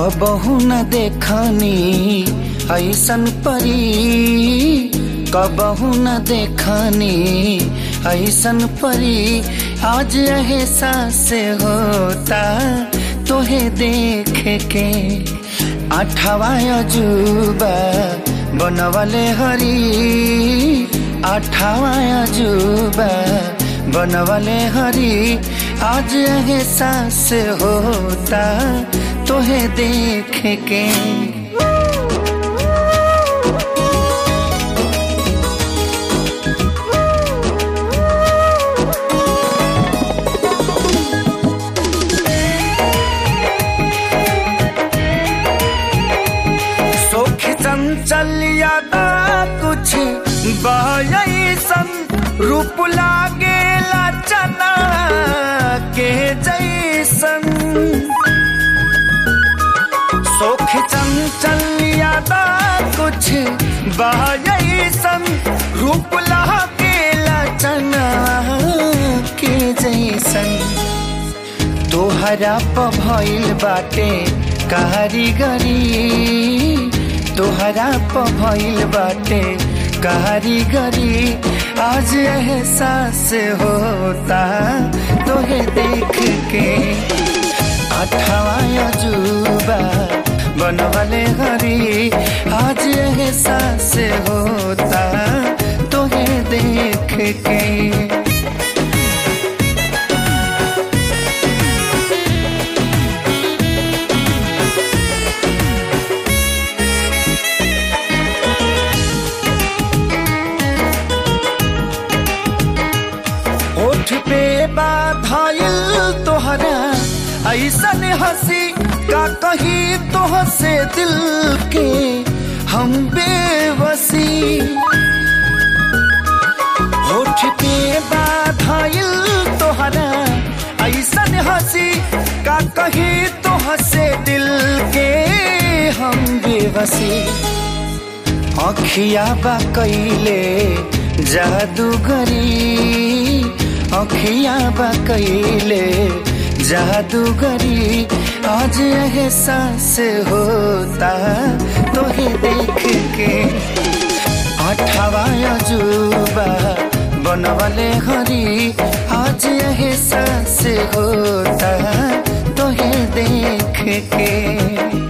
कबहू न देखनी ऐसन परी, कबहू न देखनी ऐसन परी। आज एहसास होता तोहे देख के, आठवां अजूबा बनवले हरी, आठवां अजूबा बनवले हरी। आज एहसास होता तोहे देख के। चंचल यादा कुछ बयसन, रूप लागेला चना के जैसन। सोख चंचल यादा कुछ बयसन, रूप लागेला चना के जैसन। तोहरा प भइल बाटे कारीगरी, तोहरा प भइल बाटे कारीगरी। आज एहसास होता तोहे देख के, आठवां अजूबा बनवले हरी। आज एहसास होता तोहे देख के। पे बाधाइल तोहरा ऐसन हंसी, का कही तोह से दिल के हम बेबसी। होठ पे बाधाइल तोहरा ऐसन हंसी, का कही तोह से दिल के हम बेबसी। अखिया बा कइले जादूगरी, अखिया बा कइले जादूगरी। आज एहसास होता तोहे देख के, आठवां अजूबा बनवले हरी। आज एहसास होता तोहे देख के।